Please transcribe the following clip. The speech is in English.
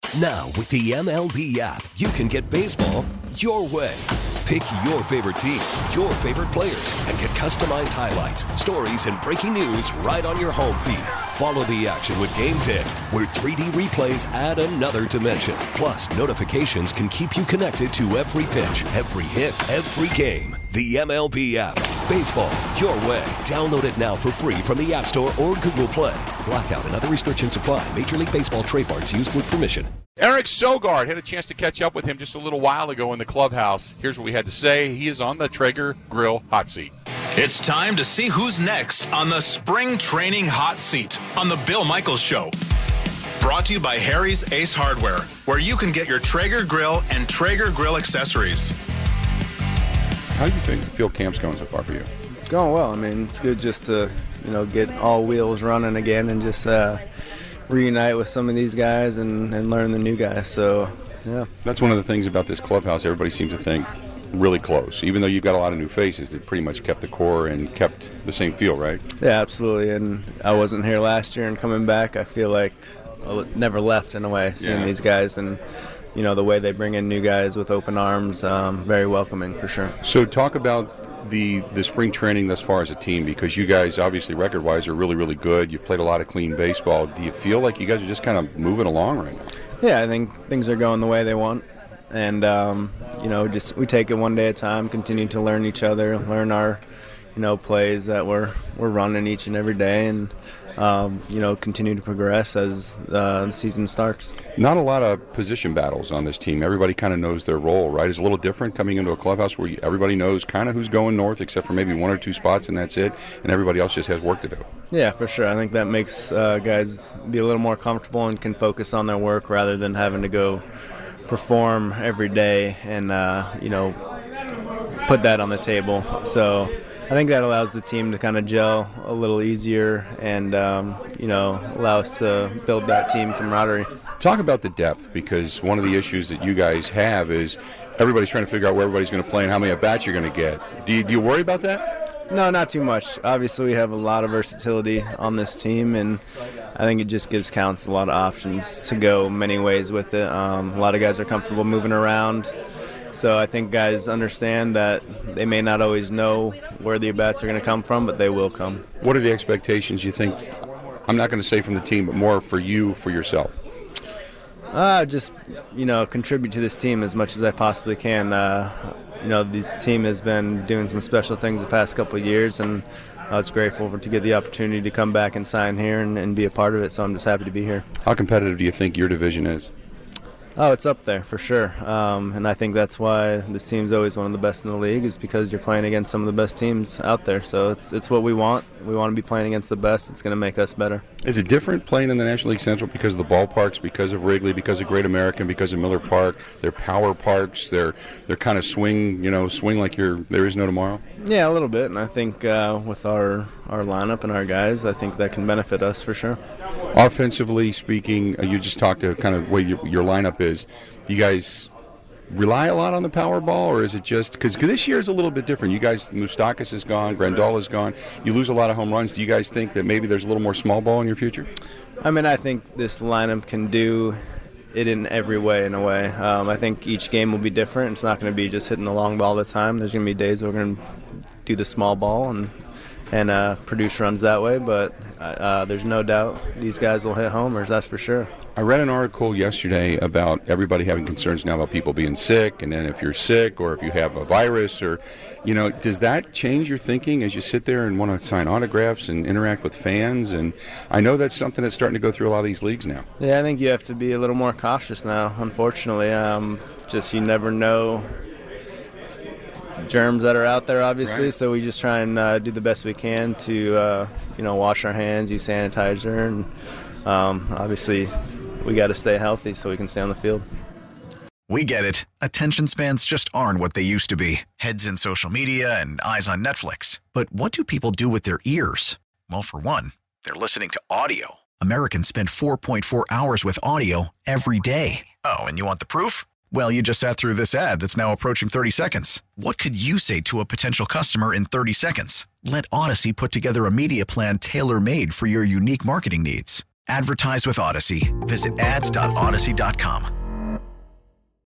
Now, with the MLB app, you can get baseball your way. Pick your favorite team, your favorite players, and get customized highlights, stories, and breaking news right on your home feed. Follow the action with Game 10, where 3D replays add another dimension. Plus, notifications can keep you connected to every pitch, every hit, every game. The MLB app. Baseball your way. Download it now for free from the App Store or Google Play. Blackout and other restrictions apply. Major League Baseball trademarks used with permission. Eric Sogard, had a chance to catch up with him just a little while ago in the clubhouse. Here's what we had to say. He is on the Traeger Grill hot seat. It's time to see who's next on the Spring Training Hot Seat on the Bill Michaels Show. Brought to you by Harry's Ace Hardware, where you can get your Traeger Grill and Traeger Grill accessories. How do you feel camp's going so far for you? It's going well. I mean, it's good just to, get all wheels running again and just reunite with some of these guys and learn the new guys. So, yeah. That's one of the things about this clubhouse. Everybody seems to think really close. Even though you've got a lot of new faces, they pretty much kept the core and kept the same feel, right? Yeah, absolutely. And I wasn't here last year, and coming back, I feel like I never left in a way, seeing these guys and the way they bring in new guys with open arms, very welcoming for sure. So talk about the spring training thus far as a team, because you guys obviously record-wise are really, really good. You've played a lot of clean baseball. Do you feel like you guys are just kind of moving along right now? Yeah, I think things are going the way they want. And, just we take it one day at a time, continue to learn each other, learn our, plays that we're running each and every day, and continue to progress as the season starts. Not a lot of position battles on this team. Everybody kind of knows their role, right? It's a little different coming into a clubhouse where everybody knows kind of who's going north, except for maybe one or two spots, and that's it, and everybody else just has work to do. Yeah, for sure. I think that makes guys be a little more comfortable and can focus on their work rather than having to go perform every day and, put that on the table. So I think that allows the team to kind of gel a little easier and, allow us to build that team camaraderie. Talk about the depth, because one of the issues that you guys have is everybody's trying to figure out where everybody's going to play and how many at-bats you're going to get. Do you worry about that? No, not too much. Obviously, we have a lot of versatility on this team, and I think it just gives Counts a lot of options to go many ways with it. A lot of guys are comfortable moving around. So I think guys understand that they may not always know where the at-bats are going to come from, but they will come. What are the expectations you think, I'm not going to say from the team, but more for you, for yourself? Just, contribute to this team as much as I possibly can. This team has been doing some special things the past couple of years, and I was grateful to get the opportunity to come back and sign here and be a part of it, so I'm just happy to be here. How competitive do you think your division is? Oh, it's up there for sure, and I think that's why this team's always one of the best in the league, is because you're playing against some of the best teams out there. So it's what we want. We want to be playing against the best. It's going to make us better. Is it different playing in the National League Central because of the ballparks, because of Wrigley, because of Great American, because of Miller Park? They're power parks. They're kind of swing like there is no tomorrow. Yeah, a little bit, and I think with our lineup and our guys, I think that can benefit us for sure. Offensively speaking, you just talked to kind of the way your lineup is. You guys rely a lot on the power ball, or is it just because this year is a little bit different? You guys, Moustakas is gone, Grandal is gone. You lose a lot of home runs. Do you guys think that maybe there's a little more small ball in your future? I mean, I think this lineup can do it in every way, in a way. I think each game will be different. It's not going to be just hitting the long ball all the time. There's going to be days where we're going to do the small ball and produce runs that way, but there's no doubt these guys will hit homers, that's for sure. I read an article yesterday about everybody having concerns now about people being sick, and then if you're sick or if you have a virus, or does that change your thinking as you sit there and want to sign autographs and interact with fans? And I know that's something that's starting to go through a lot of these leagues now. Yeah, I think you have to be a little more cautious now, unfortunately. Just you never know germs that are out there, obviously, right. So we just try and do the best we can to wash our hands, use sanitizer, and obviously we got to stay healthy so we can stay on the field. We get it. Attention spans just aren't what they used to be. Heads in social media and eyes on Netflix. But what do people do with their ears? Well, for one, they're listening to audio. Americans spend 4.4 hours with audio every day. Oh, and you want the proof? Well, you just sat through this ad that's now approaching 30 seconds. What could you say to a potential customer in 30 seconds? Let Odyssey put together a media plan tailor-made for your unique marketing needs. Advertise with Odyssey. Visit ads.odyssey.com.